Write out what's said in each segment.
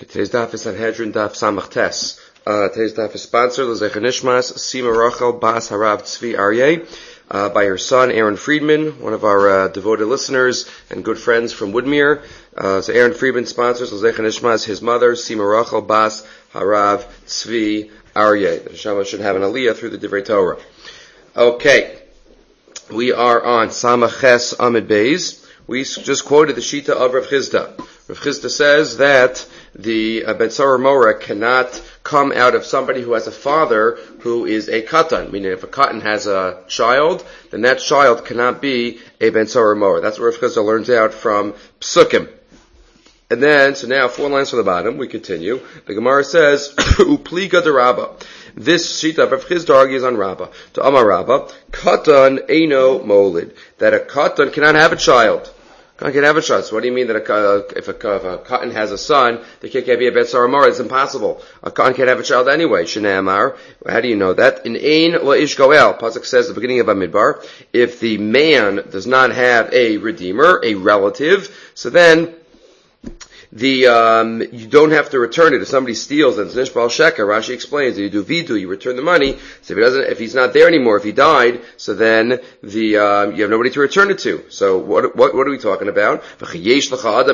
Today's daf is Sanhedrin daf Samach Tes. Today's daf is sponsored L'Zecher Nishmas Sima Rachel Bas Harav Tzvi Aryeh by her son Aaron Friedman, one of our devoted listeners and good friends from Woodmere. So Aaron Friedman sponsors L'Zecher Nishmas his mother Sima Rachel Bas Harav Tzvi Aryeh. The Neshama should have an aliyah through the Divrei Torah. Okay, we are on Samach Ches Amid Beis. We just quoted the Shita of Rav Chizda. Rav Chizda says that the Ben Tzara Mora cannot come out of somebody who has a father who is a katan. Meaning if a katan has a child, then that child cannot be a Ben Tzara Mora. That's what Rav Chizda learns out from Psukim. And then, so now 4 lines from the bottom, we continue. The Gemara says, Upliga de Rabba. This Shita of Rav Chizda argues on Rabba. To Amar Rabba, katan eino molid. That a katan cannot have a child. Can't have a child. So what do you mean that if a katan has a son, they can't be a Ben Tzara Mora? It's impossible. A katan can't have a child anyway. Shnei Amar. How do you know that? In Ein La'ish Goel, Pasuk says at the beginning of Bamidbar, if the man does not have a redeemer, a relative, so then you don't have to return it. If somebody steals and it's nishbal sheker, Rashi explains that you do vidu, you return the money. So if he's not there anymore, if he died, so then you have nobody to return it to. So what are we talking about? How could you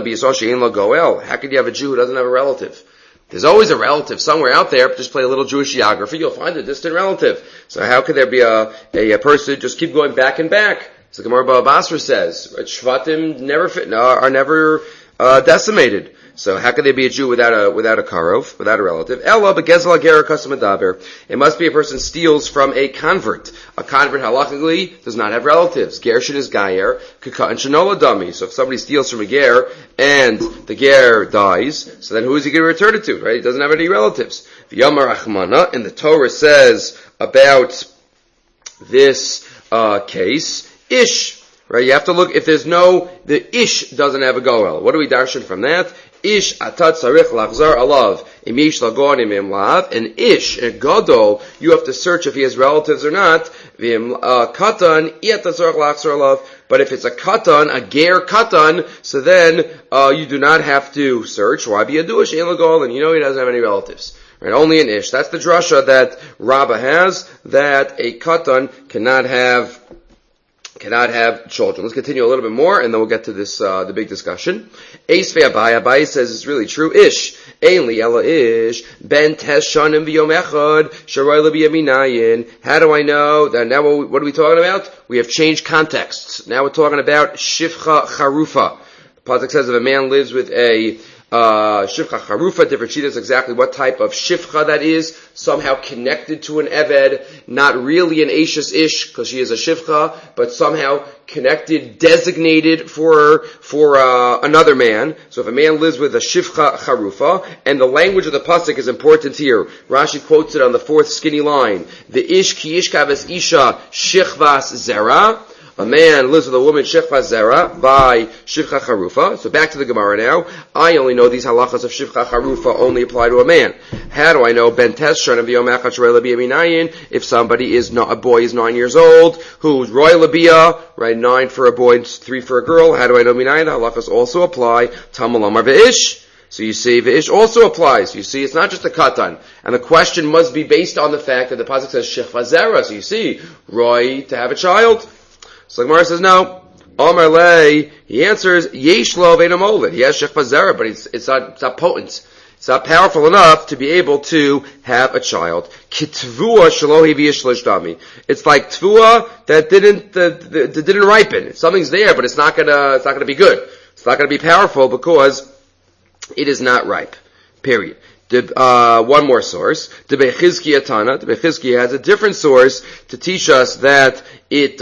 have a Jew who doesn't have a relative? There's always a relative somewhere out there. Just play a little Jewish geography, you'll find a distant relative. So how could there be a person just keep going back and back? So Gemara Bava Basra says, Shvatim are never decimated. So how could they be a Jew without a karov, without a relative? Ella begezel ger kasam adaber. It must be a person steals from a convert. A convert halachically does not have relatives. Gershin is gayer, kaka and shanola dami. So if somebody steals from a ger and the ger dies, so then who is he going to return it to? Right? He doesn't have any relatives. V'yamar achmana, and the Torah says about this case, ish. Right, you have to look, if the ish doesn't have a goel. What do we darshan from that? Ish atat sarich lachzar alav, im yesh lagon im lav, and ish, a gadol, you have to search if he has relatives or not, v'im katan, iat sarich lachzar alav, but if it's a katan, a ger katan, so then, you do not have to search. Why be a duish, ein lagol, and you know he doesn't have any relatives. Right, only an ish. That's the drasha that Rabbah has, that a katan cannot have children. Let's continue a little bit more, and then we'll get to this, the big discussion. Eisvei Abai says it's really true. Ish. Ein li ela ish. Ben tes shanim v'yom echad. Sharoy lebi yaminayin. How do I know that now what are we talking about? We have changed contexts. Now we're talking about shifcha charufa. The pasuk says if a man lives with a shifcha charufa, different sheet is exactly what type of shifcha that is, somehow connected to an eved, not really an ashes ish, because she is a shifcha, but somehow connected, designated for another man. So if a man lives with a shifcha charufa, and the language of the pasuk is important here. Rashi quotes it on the 4th skinny line. The ish ki ish kaves isha shichvas zera. A man lives with a woman, Shifcha Zera, by Shifcha Charufa. So back to the Gemara now. I only know these halachas of Shifcha Charufa only apply to a man. How do I know Ben Teshran of Yom Echad Shroy Labia Minayin? If somebody a boy is 9 years old, who's Roy Labia, right, 9 for a boy and 3 for a girl, how do I know Minayin? The halachas also apply. Tamal Amar Ve'ish. So you see, Ve'ish also applies. You see, it's not just a katan. And the question must be based on the fact that the pasuk says Shifcha Zera. So you see, Roy to have a child. So the Gemara says, no. Amar lei, he answers, Yesh lo ve'eno molid. He has shechva zera, but it's not potent. It's not powerful enough to be able to have a child. Kitvua shelo hiviyish lishdami. It's like tvua that didn't ripen. Something's there, but it's not gonna be good. It's not gonna be powerful because it is not ripe. Period. One more source. The Bechizkiya Tana. The Bechizkiya has a different source to teach us that it,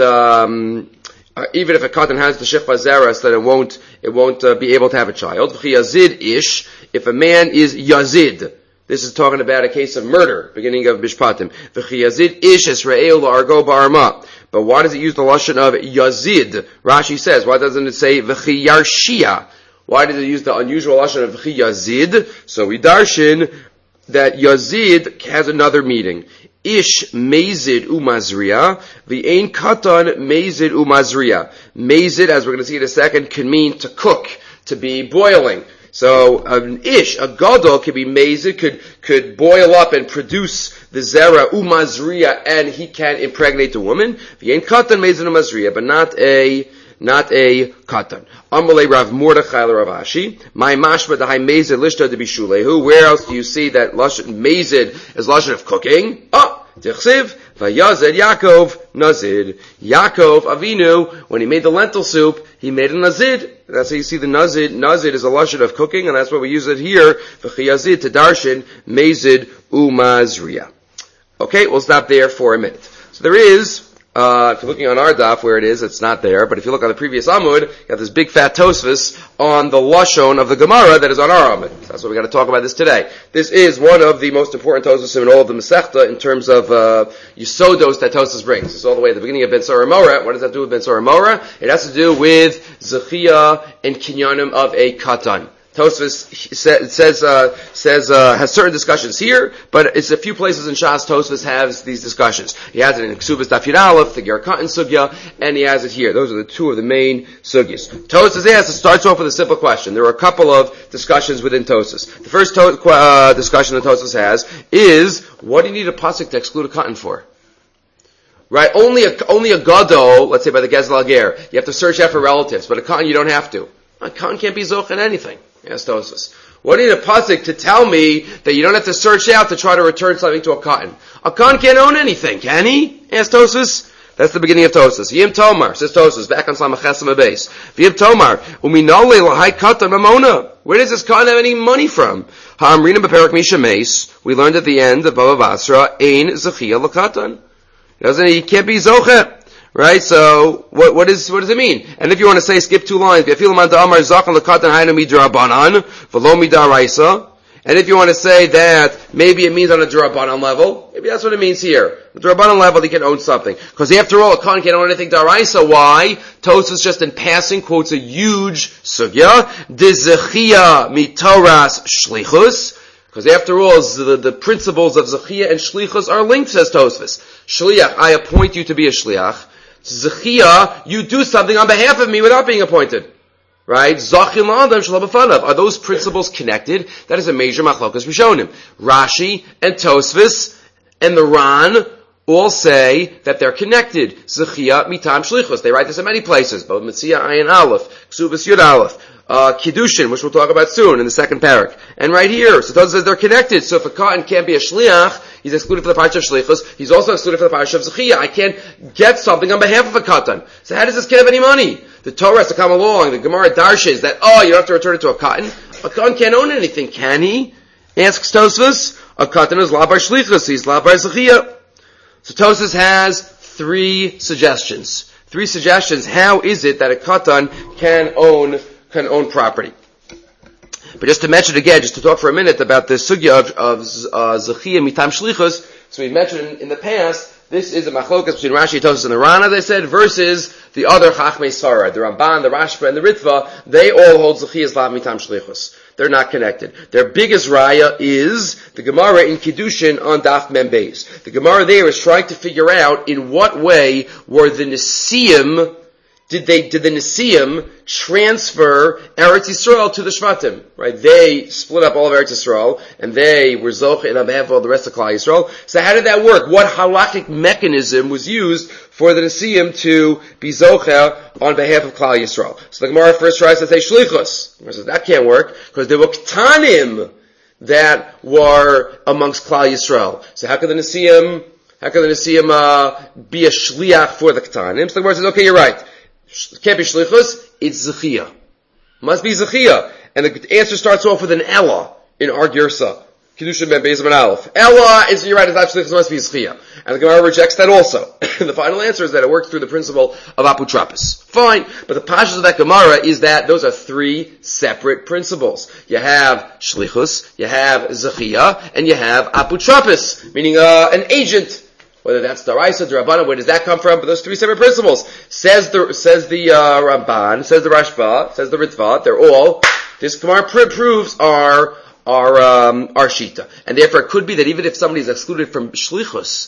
even if a katan has the shifcha zeras, that it won't be able to have a child. Yazid ish. If a man is yazid, this is talking about a case of murder, beginning of Bishpatim. Yazid ish Israel argo barma. But why does it use the lashon of yazid? Rashi says, why doesn't it say v'chiyarshia? Why did it use the unusual lashon of yazid? So we darshan that yazid has another meaning. Ish mezid umazriya, the ein katan mezid umazriya. Mezid, as we're going to see in a second, can mean to cook, to be boiling. So an ish, a gadol, could be mazid, could boil up and produce the zera umazriya, and he can impregnate the woman. V'yein katan mazid umazriya, but not a katan. Amalei Rav Mordechai Rav Ashi. My mashma dahai mazid lishta de bishulehu. Where else do you see that mazid is lashon of cooking? Tichsiv, vayazed Yaakov nazid. Yaakov Avinu, when he made the lentil soup, he made a nazid. That's how you see the nazid. Nazid is a lashon of cooking, and that's why we use it here. V'chiyazid to darshan mazid umazriya. Okay, we'll stop there for a minute. So there is, if you're looking on our daf where it is, it's not there. But if you look on the previous Amud, you have this big fat Tosfos on the Lashon of the Gemara that is on our Amud. That's why we got to talk about this today. This is one of the most important Tosfos in all of the Masechta in terms of Yisodos that Tosfos brings. It's all the way at the beginning of Ben Sora Mora. What does that do with Ben Sora Mora? It has to do with Zechia and Kinyanim of a Katan. Tosfos has certain discussions here, but it's a few places in Shas Tosfos has these discussions. He has it in Ksubas Daf Yud Aleph, the Ger Katan Sugya, and he has it here. Those are the two of the main sugyas. Tosfos asks, it starts off with a simple question. There are a couple of discussions within Tosfos. The first discussion that Tosfos has is, what do you need a pasuk to exclude a cotton for? Right? Only a gadol, let's say by the Gezel Ger, you have to search out for relatives, but a cotton you don't have to. A cotton can't be zoch in anything. Yes, Tosfos. What do you need a pasuk to tell me that you don't have to search out to try to return something to a cotton? A cotton can't own anything, can he? Yes, Tosfos. That's the beginning of Tosfos. V'yim Tomar, says Tosfos, back on Samachesem base. V'yim Tomar, uminole l'hai katan mamona. Where does this cotton have any money from? Ha'amrina b'perak misha meis. We learned at the end of Bava Basra, ein zechia l'katan. He can't be zoche. Right? So, what does it mean? And if you want to say, skip two lines, and if you want to say that maybe it means on a Durabanan level, maybe that's what it means here. The Durabanan level, he can own something. Because after all, a Khan can't own anything Daraisa. Why? Tosfos just in passing quotes a huge sugya, Dizechia mitoras shlichus. Because after all, the principles of Zechia and Shlichus are linked, says Tosfos. Shliach, I appoint you to be a Shliach. Zechia, you do something on behalf of me without being appointed. Right? Zachin la'adam shelo b'fanav. Are those principles connected? That is a major machlokas rishonim. Rashi and Tosfos and the Ran all say that they're connected. Zechia mitam shlichus. They write this in many places. Both Metzia Ayin Aleph, Ksubas Yud Aleph. Kiddushin, which we'll talk about soon in the second parak. And right here, so Tosfos says they're connected. So if a cotton can't be a shliach, he's excluded for the parsha of shlichus. He's also excluded for the parsha of zechia. I can't get something on behalf of a cotton. So how does this kid have any money? The Torah has to come along. The Gemara darshes that, you don't have to return it to a cotton. A cotton can't own anything, can he? Asks Tosfos. A cotton is labar shlichus. He's labar zechia. So Tosfos has three suggestions. How is it that a cotton can own property? But just to mention again, just to talk for a minute about the sugya of Zechia mitam shlichus, so we mentioned in the past, this is a machlokas between Rashi, Tosfos, and the Ran, as I said, versus the other Chachmei Sfarad, the Ramban, the Rashba, and the Ritva. They all hold Zechia is lav mitam shlichus. They're not connected. Their biggest raya is the Gemara in Kiddushin on Daf Mem Beis. The Gemara there is trying to figure out in what way were the Nesiim, did the Nesiim transfer Eretz Yisrael to the Shvatim? Right? They split up all of Eretz Yisrael, and they were Zoch and behalf of the rest of Klal Yisrael. So how did that work? What halakhic mechanism was used for the Nesiim to be Zocha on behalf of Klal Yisrael? So the Gemara first tries to say Shlichus. The Gemara says that can't work, because there were Ktanim that were amongst Klal Yisrael. So how could the Nesiim be a Shliach for the Ktanim? So the Gemara says, okay, you're right. It can't be shlichus, it's zechia. Must be zechia. And the answer starts off with an Ella in our Girsa. Kiddushin ben Beis ben Aleph. Ella is, you're right, it's not shlichus, it must be zechia. And the Gemara rejects that also. The final answer is that it works through the principle of aputrapis. Fine. But the pashas of that Gemara is that those are three separate principles. You have shlichus, you have zechia, and you have aputrapis, meaning an agent. Whether that's Daraisa, Darabanan, where does that come from? But those three separate principles. Says the Ramban, says the Rashba, says the Ritva, they're all, this Gemara proves our Shita. And therefore it could be that even if somebody is excluded from Shlichus,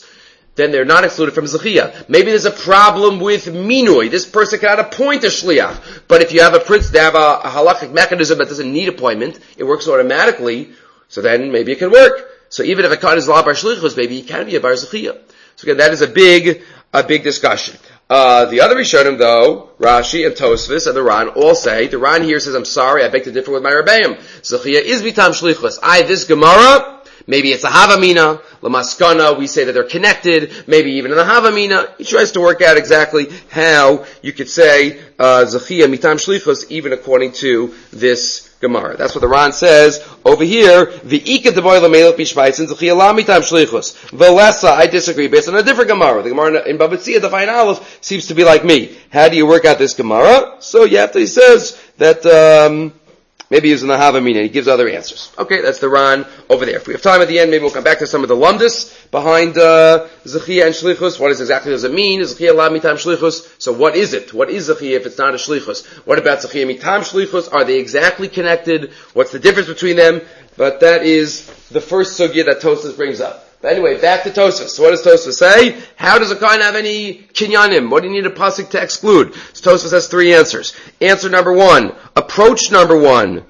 then they're not excluded from Zechiyah. Maybe there's a problem with Minui. This person cannot appoint a Shliach. But if you have a halachic mechanism that doesn't need appointment, it works automatically, so then maybe it can work. So even if a Kohen is La Bar Shlichus, maybe he can be a Bar Zechiyah. So again, that is a big discussion. The other Rishonim, though, Rashi and Tosfos and the Ran all say, the Ran here says, I'm sorry, I beg to differ with my Rebbeim. Zechiyah is Bitam Shlichus. This Gemara, maybe it's a Havamina, Lamaskana, we say that they're connected, maybe even in the Havamina. He tries to work out exactly how you could say, Zechiyah Mitam Shlichus, even according to this Gemara. That's what the Ran says over here. V'ika devoy l'melech b'shvaitzin Zechiyah la mitam shlichus. V'lesa, I disagree based on a different Gemara. The Gemara in Bava Tzia, the Fayin Aleph, seems to be like me. How do you work out this Gemara? So he says that, maybe he's in the Havamina. He gives other answers. Okay, that's the Ran over there. If we have time at the end, maybe we'll come back to some of the lumdus behind Zechiyah and Shlichus. What does it mean? Zechiyah la mitam Shlichus. So what is it? What is Zechiyah if it's not a Shlichus? What about Zechiyah mitam Shlichus? Are they exactly connected? What's the difference between them? But that is the first sugya that Tosfos brings up. But anyway, back to Tosfos. So what does Tosfos say? How does a Kohen have any kinyanim? What do you need a pasuk to exclude? So Tosfos has three answers. Answer number one. Approach number one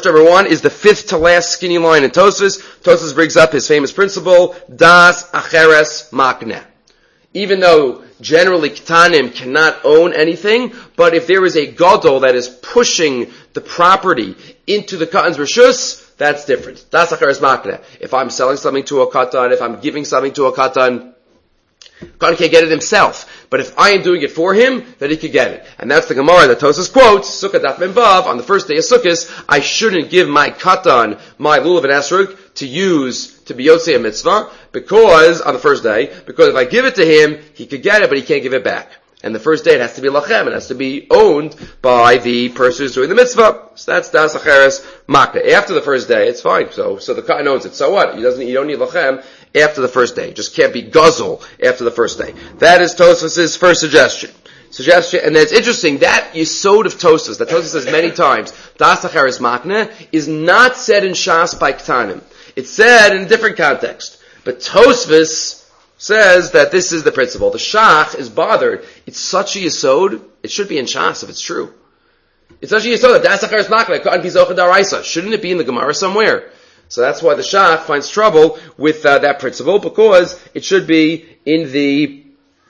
is the fifth to last skinny line in Tosfos. Tosfos brings up his famous principle, das acheres makneh. Even though generally Ketanim cannot own anything, but if there is a gadol that is pushing the property into the Katan's reshus, that's different. Das acheres makneh. If I'm selling something to a Katan, if I'm giving something to a Katan, Katan can't get it himself. But if I am doing it for him, then he could get it. And that's the Gemara that Tosfos quotes, Sukkah Daf Mem Vav, on the first day of Sukkot, I shouldn't give my Katan, my Lulav and Esrog, to use to be Yotzei a mitzvah, because, on the first day, because if I give it to him, he could get it, but he can't give it back. And the first day it has to be lachem, it has to be owned by the person who's doing the mitzvah. So that's das acheres makneh. After the first day, it's fine. So the Kohen owns it. So what? You don't need lachem after the first day. It just can't be guzzle after the first day. That is Tosfos' first suggestion. And it's interesting, that Yesod of Tosfos, that Tosfos says many times, das acheres makneh, is not said in Shas by Ketanim. It's said in a different context. But Tosfos says that this is the principle. The Shach is bothered. It's such a Yesod, it should be in Shas if it's true. It's such a Yesod that das acheres makneh, Katan pizocha daraisa. Shouldn't it be in the Gemara somewhere? So that's why the Shach finds trouble with that principle, because it should be in the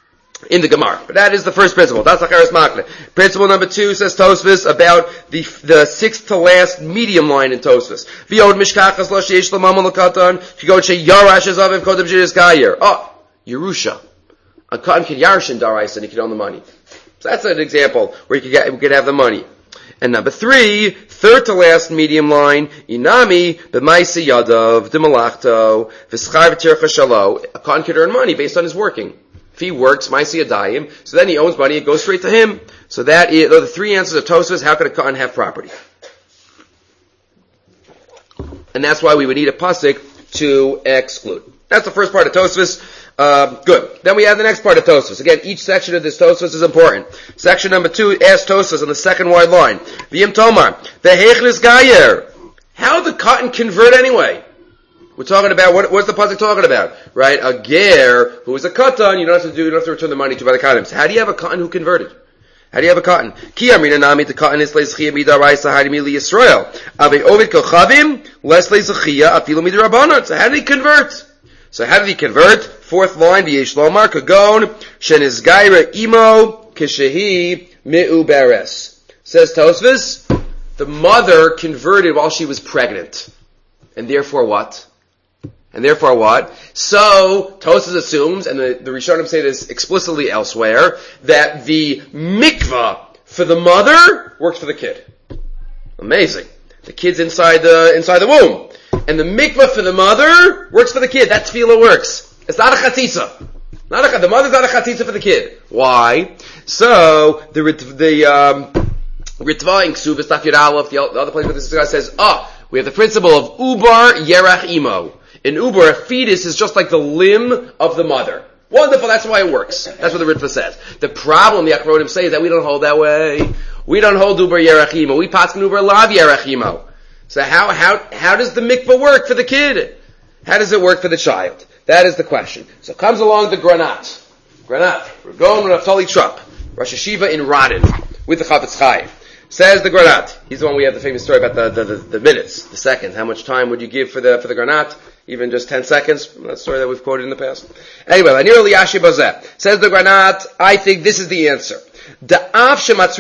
Gemara. But that is the first principle. Das acheres makneh. Principle number two, says Tosfos, about the sixth to last medium line in Tosfos. V'yod mishkachas lo sheyesh l'mamon l'katan, k'god sheyarash ezav kodem sheyis gayer. Yerusha. A Katan can yarshin daraisa and he can own the money. So that's an example where we could have the money. And number three, third to last medium line, inami b'maisi yadav d'malachto v'schar v'tircha shalo. A Katan can earn money based on his working. If he works, maisi yadayim, so then he owns money, it goes straight to him. So that is the three answers of Tosfos. How could a Katan have property? And that's why we would need a pasuk to exclude. That's the first part of Tosfos. Good. Then we have the next part of Tosfos. Again, each section of this Tosfos is important. Section number 2 asks Tosfos on the second wide line. V'yim tomar, v'heichlis gayer. How did the Katan convert anyway? We're talking about, what's the pasuk talking about? Right? A ger, who is a Katan, you don't have to return the money to by the Katanim. How do you have a Katan who converted? How do you have a Katan? Ki amrina nami the Katan is leizchiyah midaraisa hadimi li Yisrael. Ave ovid kochavim, les leizchiyah afilu midarabanan. So how did he convert? Fourth line, v'yesh lomar kagon sheniz gaira imo kishehi mi'u beres. Says Tosfos, the mother converted while she was pregnant. And therefore what? So, Tosfos assumes, and the Rishonim say this explicitly elsewhere, that the mikvah for the mother works for the kid. Amazing. The kid's inside the womb. And the mikvah for the mother works for the kid. That tefillah works. It's not a chatzitza. The mother's not a chatzitza for the kid. Why? So, the Ritva in Ksubas, Daf Yud Aleph, the other place where this guy says, we have the principle of ubar yerach imo. In ubar, a fetus is just like the limb of the mother. Wonderful, that's why it works. That's what the Ritva says. The problem, the Achronim say, is that we don't hold that way. We don't hold ubar yerach imo. We paskin ubar lav yerach imo. So how does the mikvah work for the kid? How does it work for the child? That is the question. So comes along the Granat. We're going with Naftali Trupp, Rosh Hashiva in Radin, with the Chafetz Chaim. Says the Granat. He's the one we have the famous story about the minutes, the seconds. How much time would you give for the Granat? Even just 10 seconds? That story that we've quoted in the past. Anyway, Lanir Liyashi Bazeh. Says the Granat, I think this is the answer. He's talking about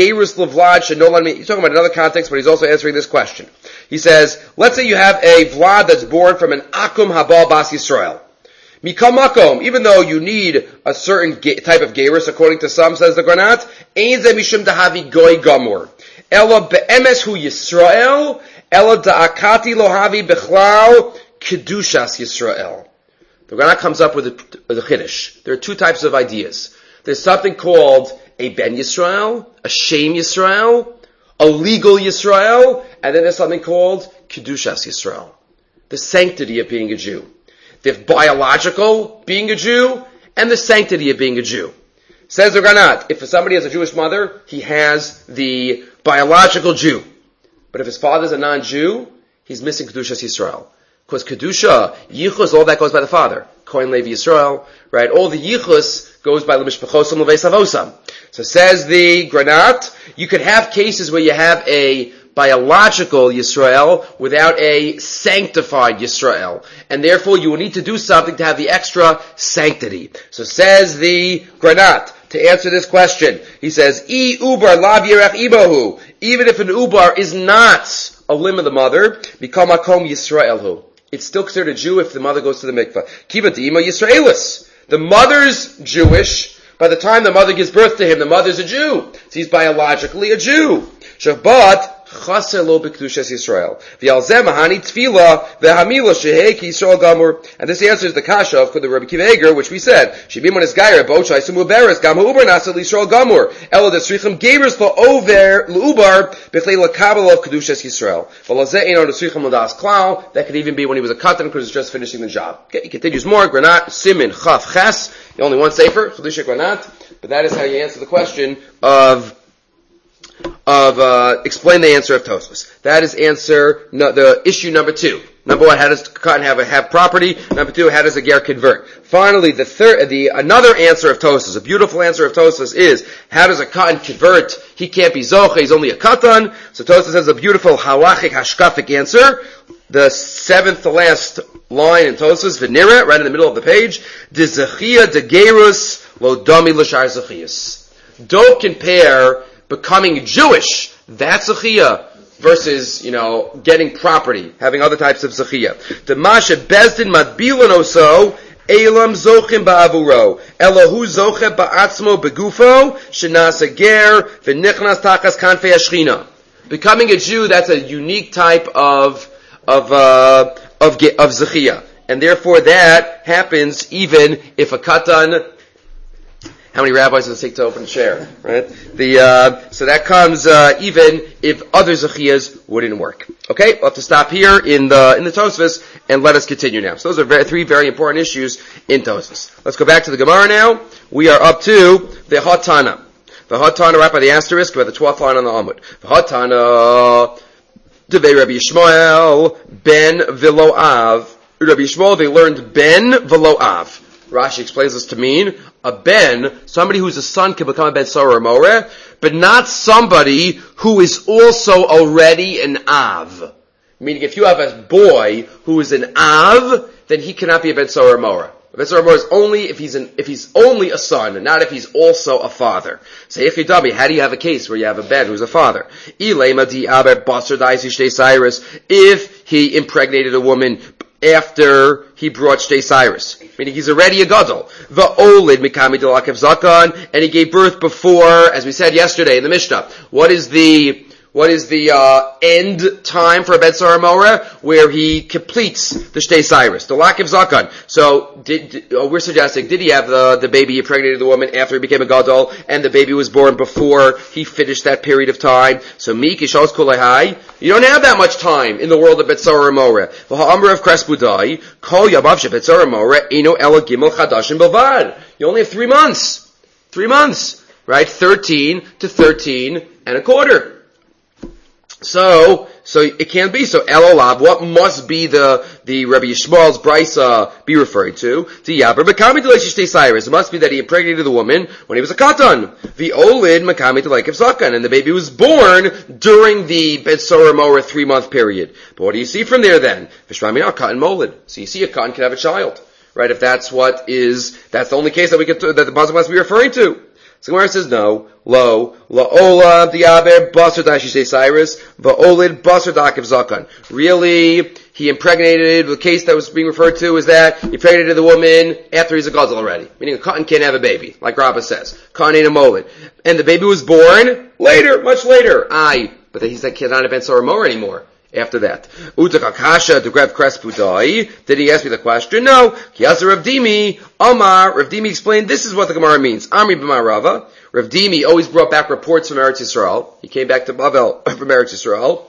another context, but he's also answering this question. He says, let's say you have a Vlad that's born from an Akum Habal Bas Yisrael. Mikam Makom, even though you need a certain type of gerus, according to some, says the Granat, Ein ze mishum dahavi goy gamur. Ela be'emes hu Yisrael, ela da'akati lo havi bechlal kedushas Yisrael. The Granat comes up with a chiddush. There are two types of ideas. There's something called a ben Yisrael, a shem Yisrael, a legal Yisrael, and then there's something called kedushas Yisrael, the sanctity of being a Jew. The biological being a Jew and the sanctity of being a Jew. Says the Granat, if somebody has a Jewish mother, he has the biological Jew. But if his father's a non-Jew, he's missing Kedushas Yisrael. Because Kedusha, Yichus, all that goes by the father. Kohen Levi Yisrael, right? All the Yichus goes by L'mishpachosam L'veis Avosam. So says the Granat, you could have cases where you have a biological Yisrael without a sanctified Yisrael. And therefore you will need to do something to have the extra sanctity. So says the Granat, to answer this question, he says, I ubar lav yerech ibohu. Even if an ubar is not a limb of the mother, become makom Yisraelhu. It's still considered a Jew if the mother goes to the mikveh. Kiva de'ima Yisraelis. The mother's Jewish. By the time the mother gives birth to him, the mother's a Jew. So he's biologically a Jew. Shabbat, chaser lo b'kedushas Yisrael. V'yalzeh mahani tefila v'hamila shehei ki Yisrael gamur. And this answers the kasha of the Rabbi Kiva Eger, which we said. Shibimon is gayer bo chaysim uberes gam ha'ubar nasa l'Yisrael gamur. Elo desrichim gevers la'over l'ubar b'chlei l'kabel of kedushas Yisrael. V'lazeh ein on desrichim l'das klal. That could even be when he was a katan because he's just finishing the job. Okay, he continues more. Granat simin chaf ches. The only one safer chedusha Granat. But that is how you answer the question of explain the answer of Tosfos. That is the issue number 2. Number 1, how does Katan have property? Number 2, how does a ger convert? Finally, another answer of Tosfos, a beautiful answer of Tosfos is, how does a Katan convert? He can't be Zoche, he's only a Katan. So Tosfos has a beautiful halachic, hashkafic answer. The 7th to last line in Tosfos, Venira, right in the middle of the page, De Zechia de Gerus lo domi l'shar Zechias. Don't compare becoming Jewish, that's Zechiyah, versus, getting property, having other types of Zechiyah. The Masha Bezdin Madbilan Oso, Elam Zochim Ba'avuro, Elohu Zoche Ba'atzmo Begufo, Shenasa Ger, V'nichnas Tachas Kanfei Ashchina. Becoming a Jew, that's a unique type of Zechiyah. And therefore that happens even if a Katan. How many rabbis does it take to open a chair, right? So that comes, even if other zechiyas wouldn't work. Okay, we'll have to stop here in the Tosfos and let us continue now. So those are 3 very important issues in Tosfos. Let's go back to the Gemara now. We are up to the Hatana. The Hatana, right by the asterisk, by the 12th line on the Amud. The Hatana, Devei Rabbi Yishmael, Ben V'lo Rabbi Yishmael, they learned Ben V'lo Rashi explains this to mean a ben, somebody who's a son can become a ben Sarah or Moreh, but not somebody who is also already an Av. Meaning if you have a boy who is an Av, then he cannot be a ben Sarah or Moreh. A ben Sarah or Moreh is only if he's only a son, and not if he's also a father. So Yechidami, how do you have a case where you have a ben who's a father? If he impregnated a woman after he brought Shtei Cyrus, meaning he's already a gadol. Va'olid mikami delakev zakan, and he gave birth before, as we said yesterday in the Mishnah. What is the end time for a ben Sarah Moreh? Where he completes the Shtei Cyrus, the lakev zakan. So we're suggesting, did he have the baby, he impregnated the woman after he became a gadol, and the baby was born before he finished that period of time? So mikishos kulehai. You don't have that much time in the world of Betzara Moreh. V'ha'amr of Krespudai, kol yabav shebetzara Moreh, eno ela gimel chadashim belvad. You only have 3 months. 3 months, right? 13 to 13 and a quarter. So it can't be. So Elolav, what must be the Rabbi Yishmael's brisa be referring to? Yaber Makami to Leishishte Cyrus. It must be that he impregnated the woman when he was a katan. The Olid Makami to Leikev Zakan, and the baby was born during the Ben Sorah Morah 3-month period. But what do you see from there then? Vishramina katan molid. So you see a katan can have a child, right? If that's that's the only case that that the pasuk must be referring to. So Gemara says no. Lo la'ola diaber basar dashishe Cyrus va'olid basar dakiv zakan. Really, he impregnated. The case that was being referred to is that he impregnated the woman after he's a gadol already, meaning a katan can't have a baby, like Rabbah says. Katan ain't a molid, and the baby was born later, much later. But he said cannot have Ben Sorah Morah anymore. After that, Utakakasha to grab Krespudai. Did he ask me the question? No. Kiasa Rav Dimi, Amar. Rav Dimi explained this is what the Gemara means. Amri b'mar Rava. Rav Dimi always brought back reports from Eretz Yisrael. He came back to Bavel from Eretz Yisrael.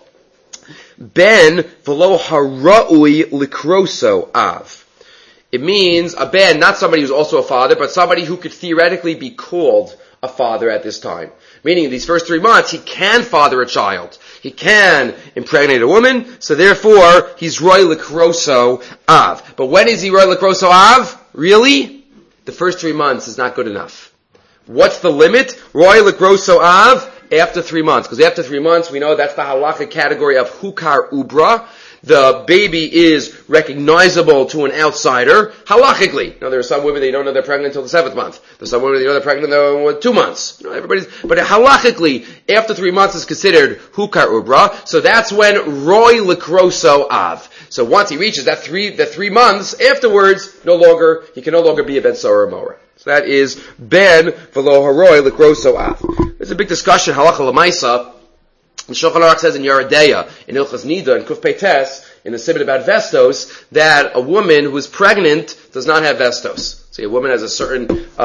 Ben v'lo hara'ui likroso av. It means a ben, not somebody who's also a father, but somebody who could theoretically be called a father at this time. Meaning in these first 3 months, he can father a child. He can impregnate a woman, so therefore, he's Roy Likroso Av. But when is he Roy Likroso Av? Really? The first 3 months is not good enough. What's the limit? Roy Likroso Av after 3 months. Because after 3 months, we know that's the halachic category of Hukar Ubra. The baby is recognizable to an outsider, halachically. Now, there are some women that you don't know they're pregnant until the 7th month. There's some women that you know they're pregnant in 2 months. But halachically, after 3 months is considered hukar ubra. So that's when Roy Likroso Av. So once he reaches the 3 months, afterwards, he can no longer be a Ben Sorah Morah. So that is Ben V'lo Haroy Likroso Av. There's a big discussion, halacha l'maisa. The Shulchan Aruch says in Yeredeya, in Ilchas Nida, in Kuf Peites, in the Sibud about Vestos, that a woman who is pregnant does not have Vestos. So a woman has a certain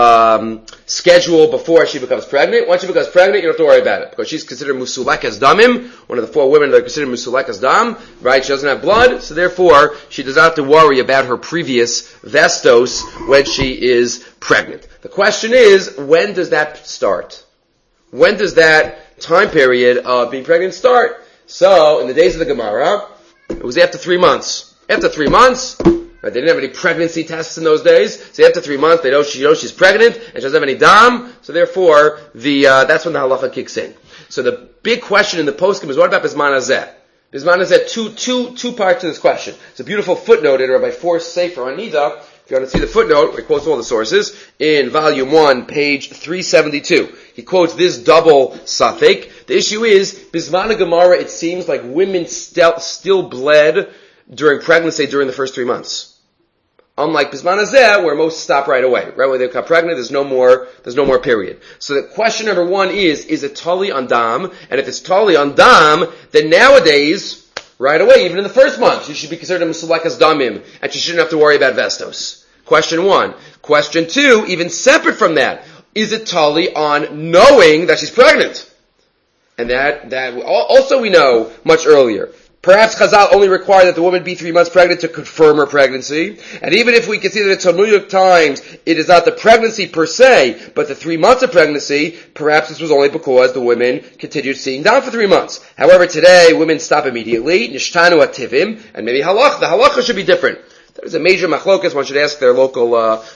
schedule before she becomes pregnant. Once she becomes pregnant, you don't have to worry about it, because she's considered Musulekas Damim, one of the 4 women that are considered Musulekas Dam, right? She doesn't have blood, so therefore she does not have to worry about her previous Vestos when she is pregnant. The question is, when does that start? When does that time period of being pregnant start? So, in the days of the Gemara, it was after 3 months. After 3 months, they didn't have any pregnancy tests in those days, so after 3 months, they know she's pregnant, and she doesn't have any dam, so therefore, that's when the halacha kicks in. So the big question in the poskim is, what about Bisman Hazeh? Bisman Hazeh, two parts to this question. It's a beautiful footnote in Rabbi Force Sefer on Nida. If you want to see the footnote, he quotes all the sources, in volume 1, page 372. He quotes this double safek. The issue is, Bisman Gemara, it seems like women still bled during pregnancy during the first 3 months. Unlike Bisman Hazeh, where most stop right away. Right when they become pregnant, there's no more period. So the question number 1 is it tali on dam? And if it's tali on dam, then nowadays, right away, even in the first month, she should be considered a Musulekas Damim, and she shouldn't have to worry about Vestos. Question 1. Question 2, even separate from that, is it tali on knowing that she's pregnant? And that also we know much earlier. Perhaps Chazal only required that the woman be 3 months pregnant to confirm her pregnancy. And even if we can see that it's New York Times, it is not the pregnancy per se, but the 3 months of pregnancy, perhaps this was only because the women continued seeing down for 3 months. However, today, women stop immediately, nishtanu ativim, and maybe the halacha should be different. There's a major machlokas, one should ask their local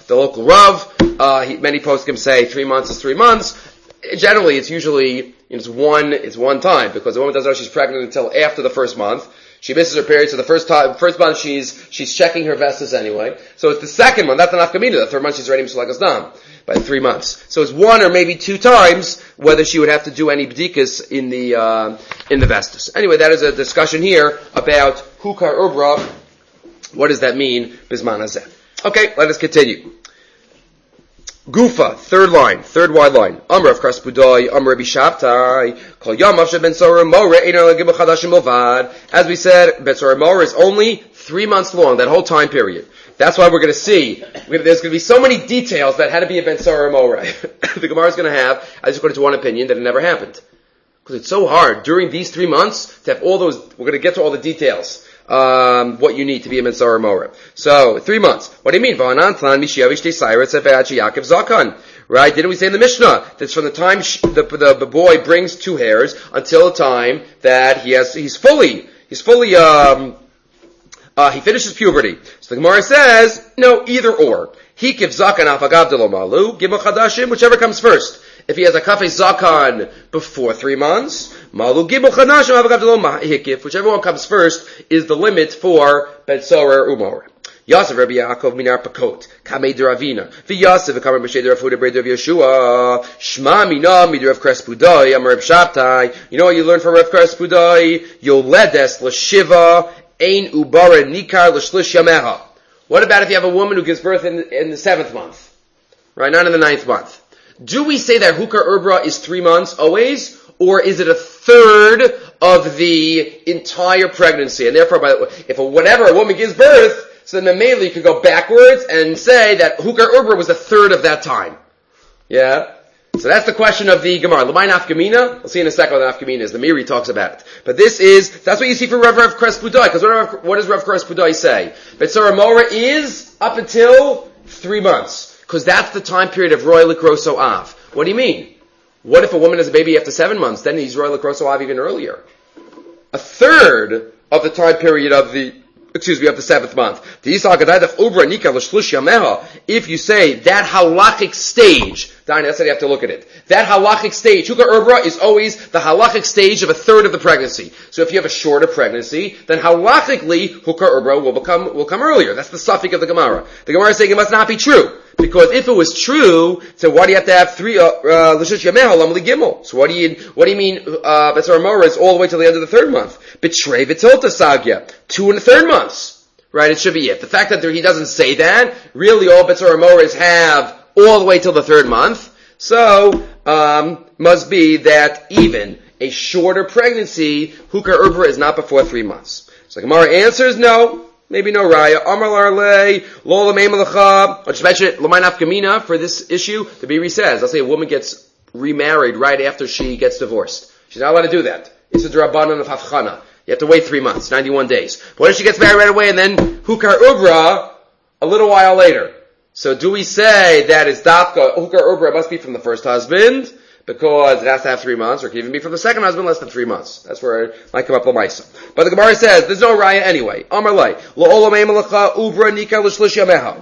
Rav. Many poskim say 3 months is 3 months. Generally, it's usually, it's one time, because the woman doesn't know she's pregnant until after the first month. She misses her period, so the first month she's checking her vestas anyway. So it's the second month, that's the nafkamina. The third month she's ready Musulekas Dam by 3 months. So it's 1 or maybe 2 times whether she would have to do any bdikas in the vestas. Anyway, that is a discussion here about hukar ubra. What does that mean? Bisman Hazeh. Okay, let us continue. Gufa, third wide line. Amr of Karspudai, Amr Rabbi Shabtai, Kol Yom Avshe Ben Sorah Morah, Eino Legim Chadashim Movad. As we said, Ben Sorah Morah is only 3 months long, that whole time period. That's why we're going to see, there's going to be so many details that had to be a Ben Sorah Morah. The Gemara is going to have, as according to one opinion, that it never happened. Because it's so hard, during these 3 months, to have all those, we're going to get to all the details. What you need to be a Ben Sorah Morah. So, 3 months. What do you mean? Right? Didn't we say in the Mishnah that from the time the boy brings 2 hairs until the time that he finishes puberty. So the Gemara says, no, either or. He gives zakan afagav de lo malu, gimel chadashim, whichever comes first. If he has a kafei zakan before 3 months, malu gimel chadashim afagav de lo hikif, whichever one comes first is the limit for betzorer umor. Yosef Rabbi Yaakov minar pakot kamei deravina v'Yosef v'kamer b'shei derafuda b'rei Yeshua shma mina miderav krespudai amar Reb Shabtai. You know what you learn from Reb Krespudai? Yoledes l'shiva ein ubara nikar l'shlish yameha. What about if you have a woman who gives birth in the 7th month? Right, not in the 9th month. Do we say that hukar urbra is 3 months always? Or is it a third of the entire pregnancy? And therefore, if whenever a woman gives birth, so then Mamela you could go backwards and say that hukar urbra was a third of that time. Yeah? So that's the question of the Gemara. L'may nafkamina? We'll see in a second what nafkamina is. The Miri talks about it. But that's what you see for Rav Krespudai. Because what does Rav Krespudai say? Betzora Mora is up until 3 months. Because that's the time period of Roy Likroso Av. What do you mean? What if a woman has a baby after 7 months? Then he's Roy Likroso Av even earlier. A third of the time period of the 7th month. If you say that halachic stage, that's how you have to look at it. That halachic stage, hukar urbra, is always the halachic stage of a third of the pregnancy. So if you have a shorter pregnancy, then halachically, hukar urbra will come earlier. That's the suffix of the Gemara. The Gemara is saying it must not be true. Because if it was true, so why do you have to have 3, l'shish yameha, lamli gimel? So what do you mean, Betzor Mora is all the way till the end of the 3rd month? Betrei v'tilta sagya, 2 and a 3rd months. Right, it should be it. The fact that he doesn't say that, really all Betzor Moras have all the way till the 3rd month. So, must be that even a shorter pregnancy, hukar urbra is not before 3 months. So the Gemara answers no. Maybe no raya. Amar larlei, lo lamei malacha. I'll just mention it, l'may nafkamina, for this issue. The Biri says, let's say a woman gets remarried right after she gets divorced. She's not allowed to do that. It's a drabanan of hafchana. You have to wait 3 months, 91 days. But what if she gets married right away and then hukar ubra a little while later? So do we say that it's dafka, hukar ubra must be from the first husband? Because it has to have 3 months, or it can even be from the second husband less than 3 months. That's where it might come up l'maisa. But the Gemara says, there's no raya anyway. Amar lei, lo'olamei malacha ubra nika l'shlish yameha.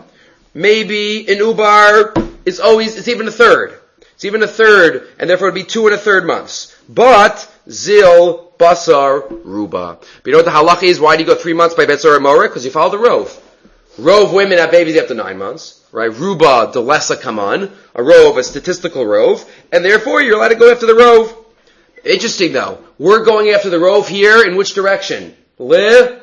Maybe in ubar, it's even a third. It's even a third, and therefore it would be 2 and a third months. But, zil, basar, ruba. But you know what the halach is? Why do you go 3 months by Betzor Mora? Because you follow the rove. Rove women have babies after 9 months. Right? Ruba, the lessa kaman. A rove, a statistical rove. And therefore, you're allowed to go after the rove. Interesting though. We're going after the rove here in which direction? Le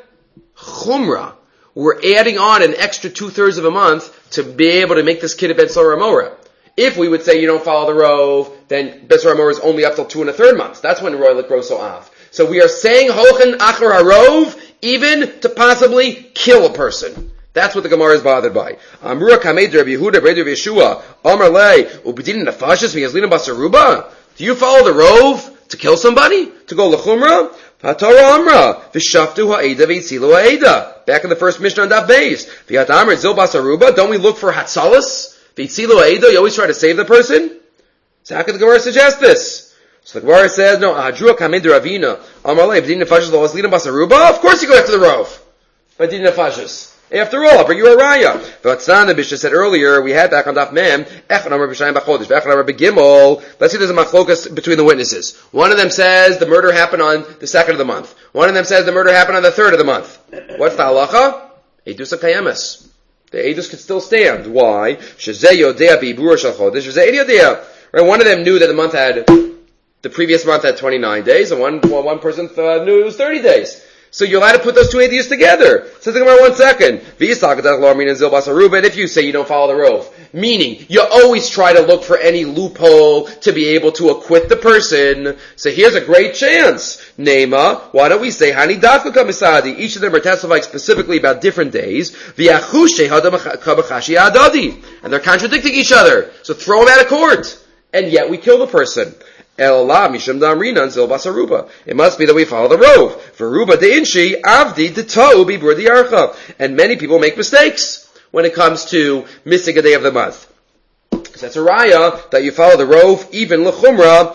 chumra. We're adding on an extra 2/3 of a month to be able to make this kid a Betzor Mora. If we would say you don't follow the rove, then Betzor Mora is only up till 2 1/3 months. That's when Roy Likroso Av. So we are saying Hochen Achar HaRov even to possibly kill a person. That's what the Gemara is bothered by. Amrua Kamed Rabbi Yehuda B'Rei Rabbi Yeshua Amar Lei Ubedin Nefashis V'Yazlina Basaruba. Do you follow the rove to kill somebody? To go lechumra? Patora Amra V'Shaftu Ha'eda V'Yitzilu Ha'eda. Back in the first Mishnah on Daf Beis. V'Yat Amr Zil Basaruba. Don't we look for Hatzalas? V'Yitzilu Ha'eda. You always try to save the person. So how could the Gemara suggest this? So the Gemara says, no, Hadrua Kamed Ravina Amar Lei Ubedin Nefashis V'Yazlina Basaruba. Of course you go after the rove. V'Yadin Nefashis. After all, I'll bring you a raya. But Tzana Bishna said earlier, we had back on Daf Mem, Echad Amar B'Shayim B'Chodesh, Echad Amar B'Gimel. Let's see, there's a machlokas between the witnesses. One of them says the murder happened on the 2nd of the month. One of them says the murder happened on the 3rd of the month. What's the halacha? Eidusa Kayemes. The Eidus could still stand. Why? Shezeh Yodea B'Ibur Shal Chodesh, Shezeh Eid Yodea. Right, one of them knew that the previous month had 29 days, and one person knew it was 30 days. So you're allowed to put those two ideas together. Says the Gemara 1 second. And if you say you don't follow the rove, meaning you always try to look for any loophole to be able to acquit the person. So here's a great chance. Nema, why don't we say Hani Dafka Misadi? Each of them are testifying specifically about different days. And they're contradicting each other. So throw them out of court. And yet we kill the person. It must be that we follow the rove. And many people make mistakes when it comes to missing a day of the month. Because that's a raya that you follow the rove, even l'chumra,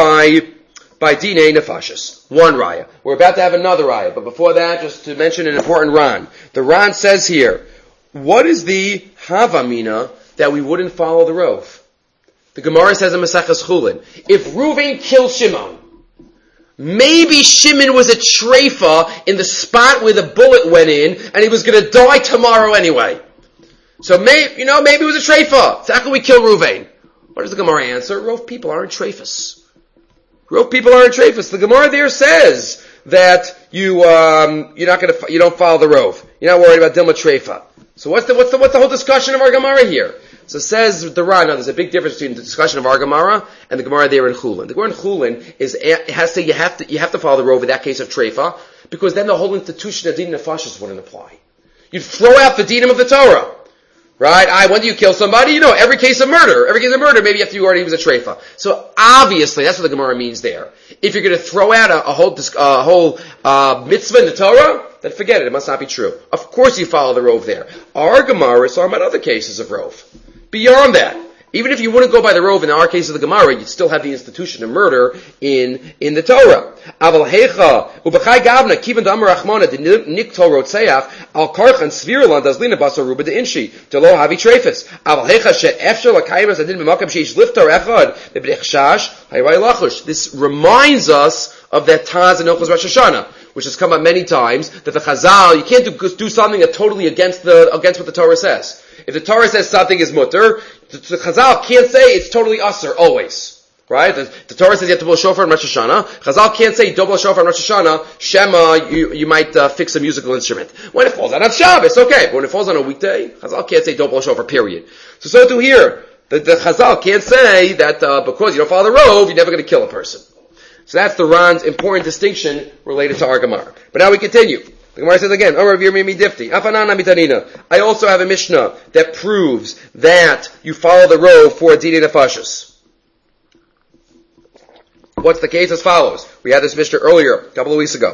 by dinei nefashis. One raya. We're about to have another raya, but before that, just to mention an important Ran. The Ran says here, what is the havamina that we wouldn't follow the rove? The Gemara says in Maseches Chulin, if Reuven killed Shimon, maybe Shimon was a treifa in the spot where the bullet went in, and he was going to die tomorrow anyway. So maybe it was a treifa. So how can we kill Reuven? What does the Gemara answer? Rove people aren't treifas. Rove people aren't treifas. The Gemara there says that you don't follow the rove. You're not worried about Dilma treifa. So what's the whole discussion of our Gemara here? So says the Ran. Now there's a big difference between the discussion of our Gemara and the Gemara there in Chulin. The Gemara in Chulin you have to follow the rove in that case of treifa, because then the whole institution of din nefashis wouldn't apply. You'd throw out the dinim of the Torah. Right? When do you kill somebody? Every case of murder, maybe after you already was a treifa. So obviously, that's what the Gemara means there. If you're going to throw out a whole mitzvah in the Torah, then forget it. It must not be true. Of course you follow the rove there. Our Gemara is talking about other cases of rove. Beyond that, even if you wouldn't go by the rove in our case of the Gemara, you'd still have the institution of murder in the Torah. Aval hecha ubechai gavna kivan damar achmona de niktol rotzeach al karchan svirlan dazlina basaruba de inshi delo havi treifus. Aval hecha she'efshar lakayim adin b'makam sheish liftar echad b'b'chshash hayvay lachush. This reminds us of that Taz in Hilchos Rosh Hashanah, which has come up many times, that the Chazal, you can't do something that's totally against what the Torah says. If the Torah says something is mutter, the Chazal can't say it's totally usser always. Right? The Torah says you have to blow shofar in Rosh Hashanah. Chazal can't say don't blow shofar in Rosh Hashanah. Shema, you might fix a musical instrument. When it falls out on Shabbos, okay. But when it falls on a weekday, Chazal can't say don't blow shofar, period. So too here. The Chazal can't say that because you don't follow the rove, you're never going to kill a person. So that's the Ran's important distinction related to our Gemara. But now we continue. The Gemara says again, I also have a Mishnah that proves that you follow the rove for dinei nefashos. What's the case? As follows. We had this Mishnah earlier, a couple of weeks ago.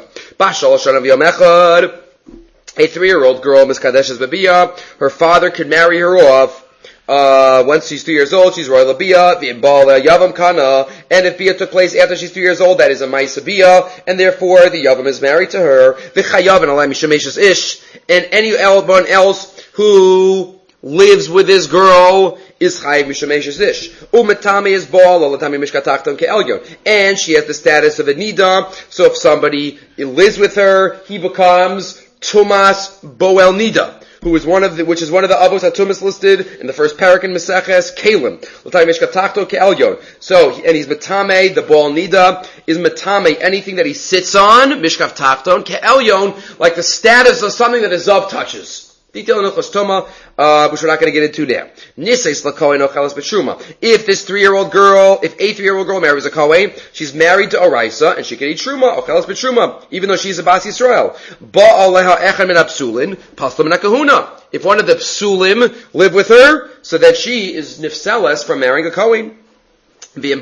A 3-year-old girl, miskadeshes babiyah, her father could marry her off. Once she's 3 years old, she's royal bia, v'imbala yavam kana, and if bia took place after she's 3 years old, that is a ma'isa bia, and therefore the yavam is married to her. V'chayav and alay mishameshes ish, and anyone else who lives with this girl is chayiv mishameshes ish. Umatame is bal, olatame mishkatachtam ke'elyon, and she has the status of a nida. So if somebody lives with her, he becomes tumas boel nida, which is one of the avos atumas listed in the first parak in Meseches Kalim. So, and he's matame, the bal nida is matame, anything that he sits on, mishkav tachton, ke'elyon, like the status of something that his zav touches. Detail in Hilchos Toma, which we're not going to get into now. Niseis lakohen ochelas b'truma. If a 3-year-old girl marries a kohen, she's married to Araisa, and she can eat truma, ochelas b'truma, even though she's a bas Yisrael. Ba'aleha echad min apsulin, pasla min kahuna. If one of the psulim live with her, so that she is nifseles from marrying a kohen. And if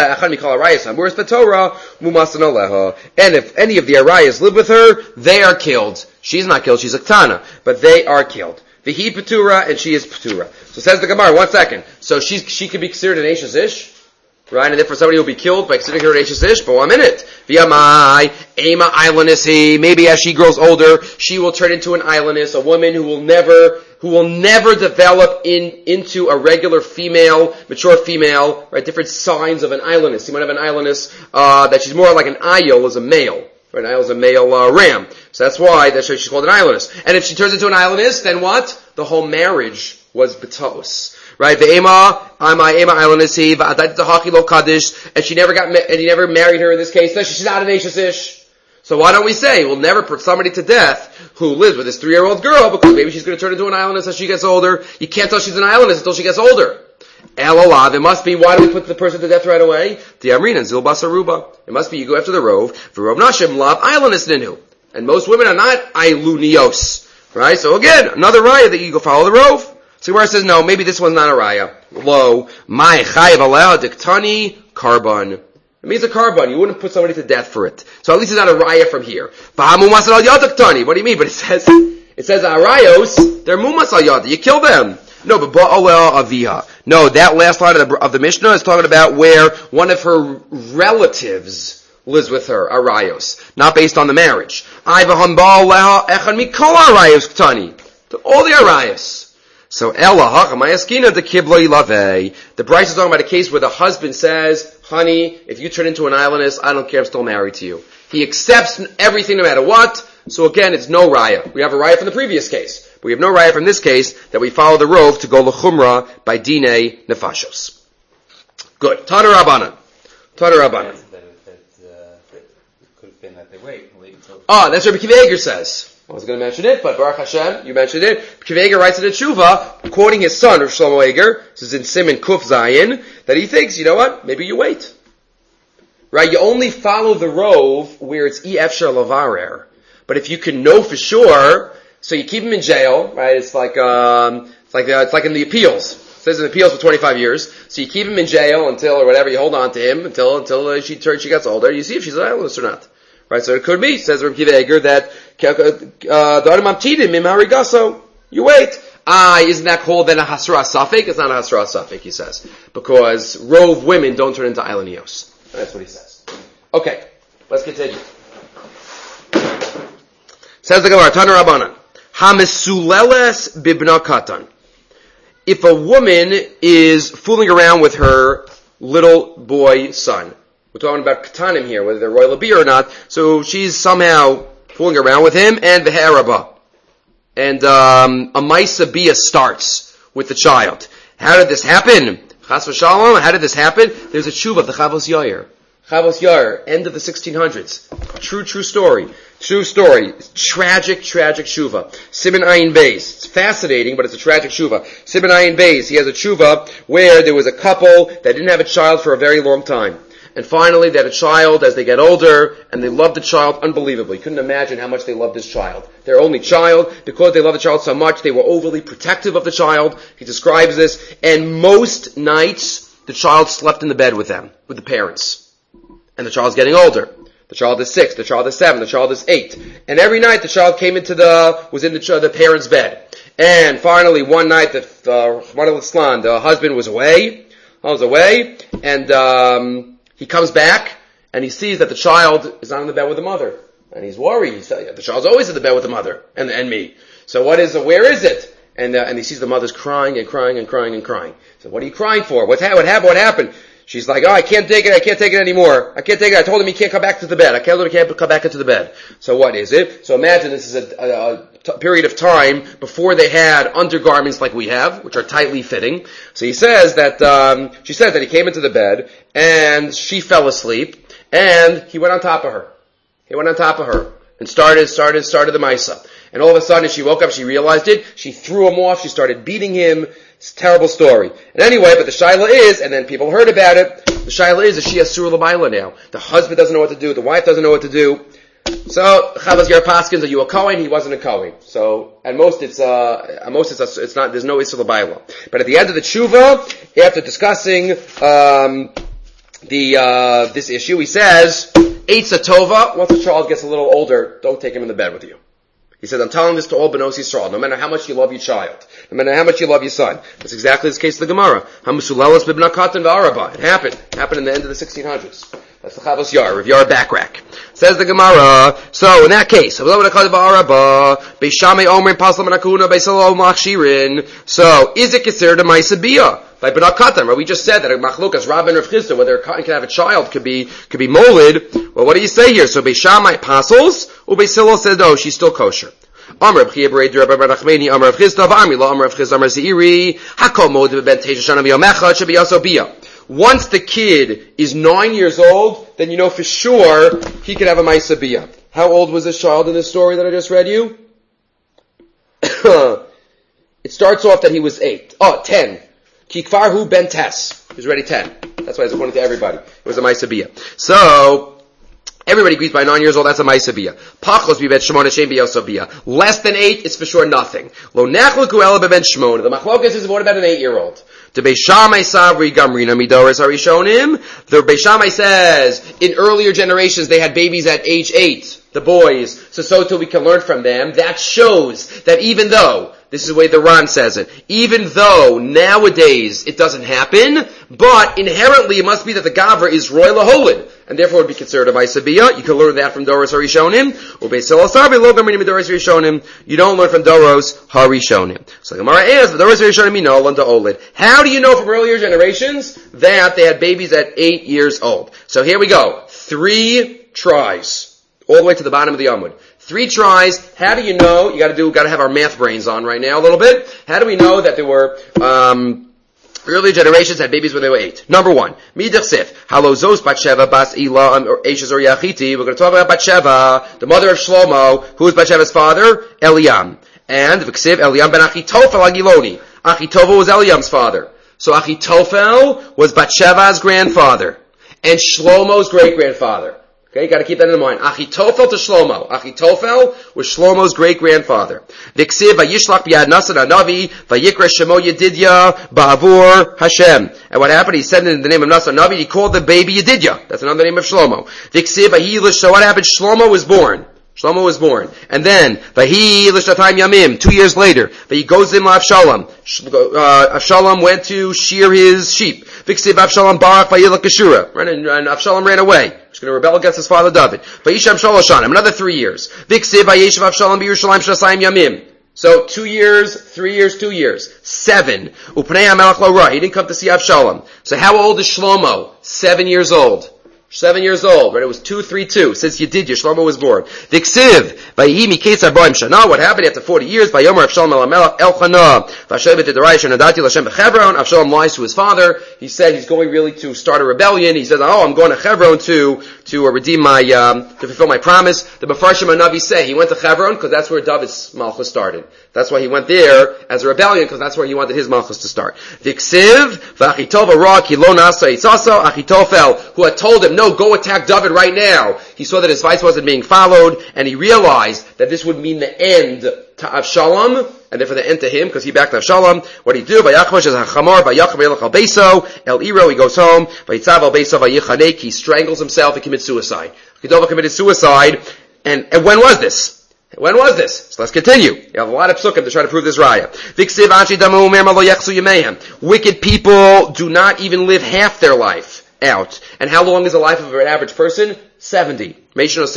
any of the arayas live with her, they are killed. She's not killed, she's a ktana, but they are killed. Vihi patura, and she is patura. So says the Gemara, 1 second. So she could be considered an Eishes Ish, right? And therefore somebody will be killed by considering her an Eishes Ish, but 1 minute. V'yamai, ema islandesi, maybe as she grows older, she will turn into an islandess, a woman who will never develop into a regular female, mature female, right? Different signs of an islandess. You might have an islandess, that she's more like an ayil as a male. Right, an ayil is a male ram. So that's why she's called an islandess. And if she turns into an islandess, then what? The whole marriage was betos. Right? The ema islandess, and she never married her in this case. So she's not an Eishes Ish. So why don't we say we'll never put somebody to death who lives with this 3-year-old girl because maybe she's going to turn into an islandess as she gets older. You can't tell she's an islandess until she gets older. Elolav, it must be, why do we put the person to death right away? The Amrin and Zil Basaruba. It must be you go after the rove. V'rov Nashim lav islandess ninu. And most women are not ilunios. Right? So again, another raya that you go follow the rove. So Gemara says, no, maybe this one's not a raya. Lo, my chayiv aleh diktani karbon. It means a carbon. You wouldn't put somebody to death for it. So at least it's not a raya from here. What do you mean? But it says arayos, they're mumas al yada. You kill them. No, but ba'aleh aviha. No, that last line of the Mishnah is talking about where one of her relatives lives with her, arayos, not based on the marriage. All the arayos. So Ella Hachamayaskina the Kiblo Ilave. The Bryce is talking about a case where the husband says, honey, if you turn into an islandess, I don't care, I'm still married to you. He accepts everything no matter what. So again, it's no raya. We have a raya from the previous case. But we have no raya from this case that we follow the rove to go l'chumra by dine nefashos. Good. Tana Rabbanan. Tana Rabbanan. That's what Rabbi Akiva Eiger says. I was going to mention it, but Baruch Hashem, you mentioned it. Akiva Eiger writes in the Tshuva, quoting his son, Rav Shlomo Eiger, this is in Siman Kuf Zayin, that he thinks, you know what, maybe you wait. Right, you only follow the rove where it's efshar lavarer. But if you can know for sure, so you keep him in jail, right, it's like in the appeals. It says in appeals for 25 years. So you keep him in jail until, or whatever, you hold on to him until she gets older, you see if she's an islandess or not. Right, so it could be, says Rabbi Akiva Eiger, that you wait. Isn't that called then a hasra safek? It's not a hasra safek, he says, because rove women don't turn into islanios. That's what he says. Okay, let's continue. Says the Gemara, Tana Rabbanan, Hamesuleles bibna katan. If a woman is fooling around with her little boy son, we're talking about katanim here, whether they're royal labir or not. So she's somehow fooling around with him, and the haraba. And a maisa bia starts with the child. How did this happen? Chas v'shalom, how did this happen? There's a tshuva of the Chavos Yair. Chavos Yair, end of the 1600s. True story. True story. Tragic tshuva. Siman Ayin Beis. It's fascinating, but it's a tragic tshuva. Siman Ayin Beis, he has a tshuva where there was a couple that didn't have a child for a very long time. And finally, they had a child as they get older, and they loved the child unbelievably. Couldn't imagine how much they loved this child. Their only child, because they loved the child so much, they were overly protective of the child. He describes this, and most nights, the child slept in the bed with them, with the parents. And the child's getting older. The child is 6, the child is 7, the child is 8. And every night, the child was in the parents' bed. And finally, one night, the husband was away, and he comes back, and he sees that the child is not in the bed with the mother. And he's worried. The child's always in the bed with the mother, and me. So where is it? And he sees the mother's crying and crying and crying and crying. So what are you crying for? What happened? She's like, I can't take it anymore. I can't take it. I told him he can't come back to the bed. I told him he can't come back into the bed. So what is it? So imagine this is a period of time before they had undergarments like we have, which are tightly fitting. So he says that, she says that he came into the bed, and she fell asleep, and he went on top of her. And started the Maisa. And all of a sudden, as she woke up, she realized it. She threw him off. She started beating him. It's a terrible story. And anyway, but the shaila is, and then people heard about it, the shaila is she asur l'mayla now. The husband doesn't know what to do. The wife doesn't know what to do. So, Chavos Yair paskins, are you a Kohen? He wasn't a Kohen. So, at most it's not, there's no isur l'mayla. But at the end of the tshuva, after discussing, this issue, he says, Eitza Tova, once the child gets a little older, don't take him in the bed with you. He says, I'm telling this to all Benos Yisrael, no matter how much you love your child, no matter how much you love your son. That's exactly this case of the Gemara. Hamusulelos bibna katan v'araba. It happened in the end of the 1600s. That's the Chavos Yair, Rav Yair Backrack. Says the Gemara, so in that case, so is it considered a Maisa Bia? Like B'na Katan, right? We just said that a Machlokas, Rav and Rav Chisda, whether a Katan can have a child, could be molded. Well, what do you say here? So Beis Shammai passes, or Beis Hillel says, no, she's still kosher. Amar Rav Chiya B'rei Rabbi Bar Nachmani, Amar Rav Chisda, V'amri Lo, Amar Rav Chisda, Amar Zeiri, Hakol Moed Ben Teisha Shana B'Yom Echad, Shebi Yaso Bia. Once the kid is 9 years old, then you know for sure he could have a Maisa Bia. How old was this child in this story that I just read you? It starts off that he was 10. Kikfarhu ben Tes. He was already 10. That's why it's according to everybody. It was a Maisa Bia. So, everybody agrees by 9 years old, that's a Maisa Bia. Pachos bibet Shemona Shem biyoso Bia. Less than 8, it's for sure nothing. Lo nachluku ela beben Shemona. The machlokas is what about an 8-year-old? The Beis Shammai Savri Gamrina Midoris Harishonim. The Beis Shammai says, in earlier generations they had babies at age 8, the boys. So too we can learn from them. That shows that even though This is the way the Ran says it. Even though nowadays it doesn't happen, but inherently it must be that the Gavra is Roy Laholid, and therefore it would be considered a Ma'aseh. You can learn that from Doros Harishonim, or Beisil Asabi, Lo Gamrinim Doros Harishonim. You don't learn from Doros Harishonim. So the Gemara asks, Doros Harishonim Minol and Olid. How do you know from earlier generations that they had babies at 8 years old? So here we go. 3 tries. All the way to the bottom of the Amud. 3 tries. How do you know? You gotta have our math brains on right now a little bit. How do we know that there were, early generations had babies when they were 8? Number 1. Midachsif. Halozos Batsheva Bas Ila or Ashes or Yachiti. We're going to talk about Batsheva, the mother of Shlomo. Who is Batsheva's father? Eliam. And V'ksiv Eliam ben Achitofel Agiloni. Achitofel was Eliam's father. So Achitofel was Batsheva's grandfather. And Shlomo's great-grandfather. Okay, you gotta keep that in mind. Achitofel to Shlomo. Achitofel was Shlomo's great-grandfather. V'ksiv vayishlach b'yad Nasan Navi vayikra Shemo Yedidya ba'avur Hashem. And what happened? He said in the name of Nasan Navi, he called the baby Yedidya. That's another name of Shlomo. V'ksiv vayilish. So what happened? Shlomo was born. And then, Vahi Lishatayim Yamim, 2 years later, Vahi goes in Avshalom. Avshalom went to shear his sheep. V'ksiv Avshalom barach Vayilach Keshura. And Avshalom ran away. He's going to rebel against his father David. Vayisham Shaloshanim, another 3 years. V'ksiv Vayeshav Avshalom b'Yerushalayim Shasayim Yamim. So 2 years, 3 years, 2 years. 7. Upnei HaMelech Lo Ra. He didn't come to see Avshalom. So how old is Shlomo? 7 years old. 7 years old, right? It was 232 since Yedidya, Shlomo was born. V'ksiv, v'yihi miketz arbaim shana. What happened after 40 years? V'yomer Avshalom el HaMelech Elchana, v'asher b'tedoraya shenadati l'Hashem b'Chevron. Avshalom lies to his father. He said he's going really to start a rebellion. He says, I'm going to Chevron to redeem my, to fulfill my promise. The Mefarshim HaNavi say he went to Chevron because that's where David's Malchus started. That's why he went there as a rebellion, because that's where he wanted his Malchus to start. V'ksiv, v'Achitofel ra ki lo nasa yitzasa. Achitofel, who had told him, no, go attack David right now. He saw that his advice wasn't being followed, and he realized that this would mean the end to Avshalom, and therefore the end to him, because he backed Avshalom. What did he do? Vayachmash as hachamor, vayacham elach al beiso, el iro, he goes home, vayitzav al beiso, vayichanek, he strangles himself, he commits suicide. Achitofel committed suicide, and when was this? When was this? So let's continue. You have a lot of psukim to try to prove this raya. Wicked people do not even live half their life out. And how long is the life of an average person? 70. That's why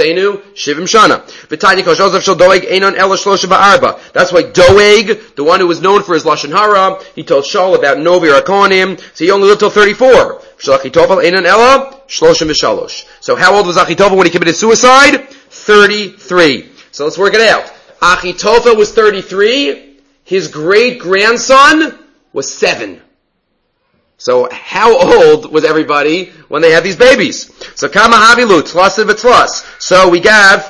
Doeg, the one who was known for his Lashon Hara, he told Shaul about Novi Rakonim, so he only lived till 34. So how old was Achitofel when he committed suicide? 33. So let's work it out. Achitofel was 33. His great-grandson was 7. So how old was everybody when they had these babies? So kama havilu, tlas and v'tlas. So we got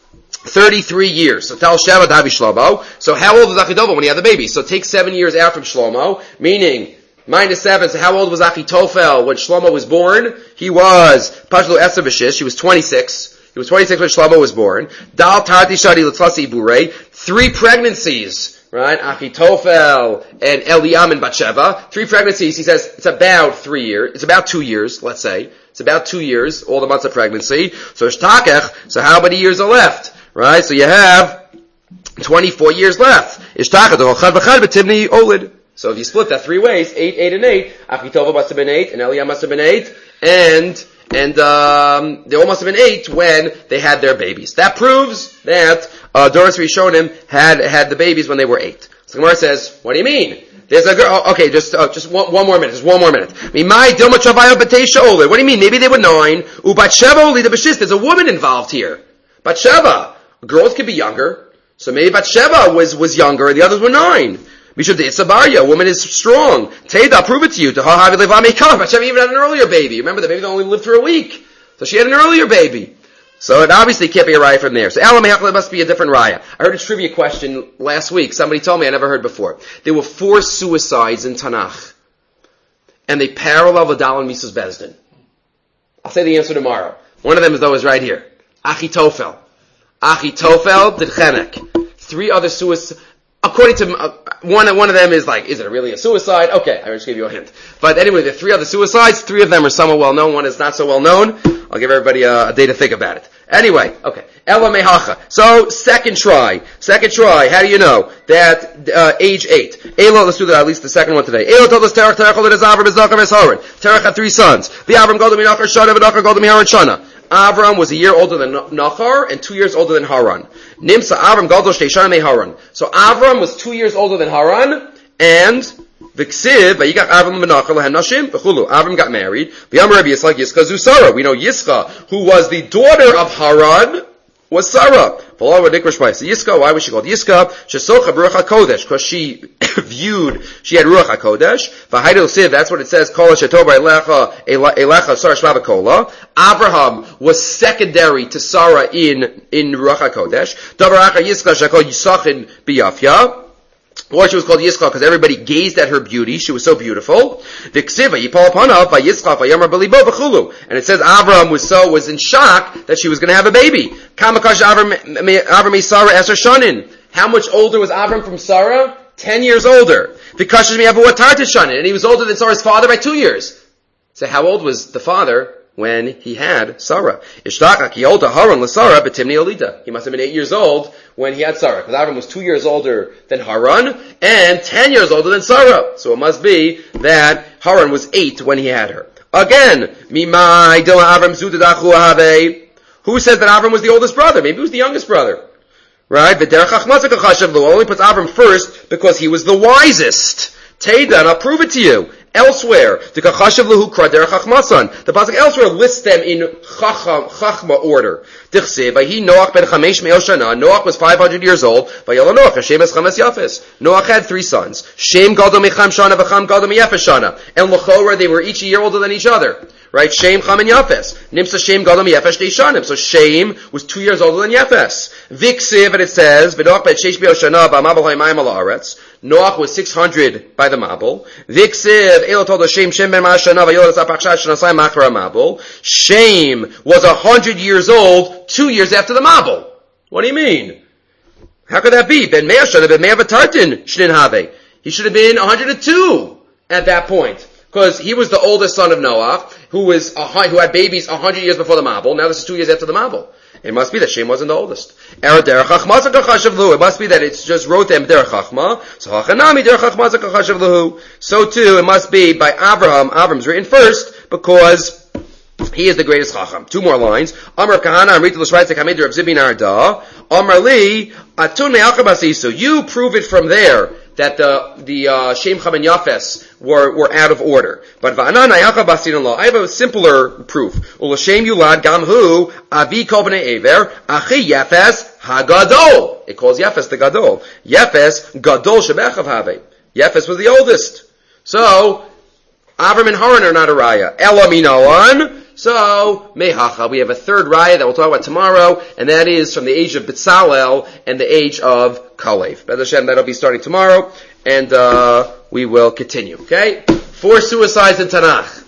33 years. So tell Sheva Davi Shlomo. So how old was Achitofel when he had the baby? So take 7 years out from Shlomo, meaning minus 7. So how old was Achitofel when Shlomo was born? He was Pashlu Eser B'Shish. He was 26. He was 26 when Shlomo was born. Dal Tarti Shadi L'Tlasi Burei. 3 pregnancies. Right? Achitofel and Eliam and Batsheva. 3 pregnancies. He says it's about 3 years. It's about 2 years, let's say. It's about 2 years, all the months of pregnancy. So Ishtakech, so how many years are left? Right? So you have 24 years left. Ishtakech, Olid. So if you split that 3 ways, 8, 8, and 8, Achitofel must have been 8, and Eliam must have been 8, and they all must have been 8 when they had their babies. That proves that Doros Rishonim had the babies when they were 8. So Gemara says, what do you mean? There's a girl. Okay, just one more minute. Just one more minute. What do you mean? Maybe they were 9. There's a woman involved here. Batsheva. Girls could be younger, so maybe Batsheva was younger, and the others were 9. A woman is strong. Teda, prove it to you. Batsheva even had an earlier baby. Remember, the baby only lived for a week. So she had an earlier baby. So it obviously can't be a raya from there. So Alamehachla must be a different raya. I heard a trivia question last week. Somebody told me I never heard before. There were 4 suicides in Tanakh. And they parallel the Dal and Mises Bezdin. I'll say the answer tomorrow. One of them is right here. Achitofel did Chenek. 3 other suicides. According to one of them is is it really a suicide? Okay, I just gave you a hint. But anyway, there are 3 other suicides. 3 of them are somewhat well known. One is not so well known. I'll give everybody a day to think about it. Anyway, okay. Ela mehacha. So, second try. How do you know? That, age 8. Ela, let's do that, at least the second one today. Ela told us Terach choled as Avram, as Nachar, as Haran. Terach had 3 sons. The Avram Golda Minachar Shana, and Nachar Golda Miharan Shana. Avram was a year older than Nachar, and 2 years older than Haran. Nimsa Avram Golda Shtei Shana me Haran. So Avram was 2 years older than Haran, and V'ksiv, v'yikach Avram Menachar lehem nashim, v'chulu. Avram got married. V'yam Rabbi Yitzchak Yischa zu Sarah. We know Yischa, who was the daughter of Haran, was Sarah. V'lo v'dikra shmais. Yischa, why was she called Yischa? Shesocha b'ruach HaKodesh, because she she had ruach HaKodesh. V'haidel siv, that's what it says, kol shetova elecha Sarah shma v'kola. Abraham was secondary to Sarah in ruach HaKodesh. Davar acha Yischa shekol Yisachin b'yafya. Or she was called Yischa because everybody gazed at her beauty. She was so beautiful. And it says Avram was in shock that she was going to have a baby. How much older was Avram from Sarah? 10 years older. And he was older than Sarah's father by 2 years. So how old was the father when he had Sarah? He must have been 8 years old when he had Sarah, because Avram was 2 years older than Haran and 10 years older than Sarah. So it must be that Haran was 8 when he had her. Again, who says that Avram was the oldest brother? Maybe he was the youngest brother. Right? Only puts Avram first because he was the wisest. Teidan, I'll prove it to you. Elsewhere, the pasuk elsewhere lists them in chachma order. Noach was 500 years old. Noach had 3 sons. Shem gadol mecham shana v'cham gadol meyefes shana. And l'chora, they were each a year older than each other. Right? Shem, Cham, and Yafes. Nimsa Shem gadol meyefes shtei shanim. So Shem was 2 years older than Yafes. Viksiv, and it says, V'noach bet sheish b'yo shana b'mabel ha'mayim ala aretz. Noach was 600 by the Mabul. Viksiv, Elo told us Shem ben Ma'ashana v'yodas apachshat shanasai machra Mabul. Shem was 100 years old 2 years after the Mabul. What do you mean? How could that be? Ben Me'ashana ben Me'avatartin shnin have. He should have been 102 at that point. Because he was the oldest son of Noach, who had babies 100 years before the Mabul. Now this is 2 years after the Mabul. It must be that Shem wasn't the oldest. It must be that it's just wrote them derech chachma. So too, it must be by Abraham. Avram's written first because he is the greatest chacham. 2 more lines. Amar Kahana Amrita l'shvaytze kameder of Zibin Arda. Amar li atun me'achabasi. So you prove it from there that the Shem, Cham, and Yafes were out of order. But Va'anan Ayachabasirin law. I have a simpler proof. Ulashem Yulad Gamhu Avi Kol Bnei Ever Achi Yafes Hagadol. It calls Yafes the Gadol. Yafes Gadol Shebechav Have. Yafes was the oldest. So Avram and Haran are not a raya. Ela Minoan. So, Mehacha, we have a third raya that we'll talk about tomorrow, and that is from the age of Betzalel and the age of Kalev. B'ez Hashem, that'll be starting tomorrow, and we will continue, okay? 4 suicides in Tanakh.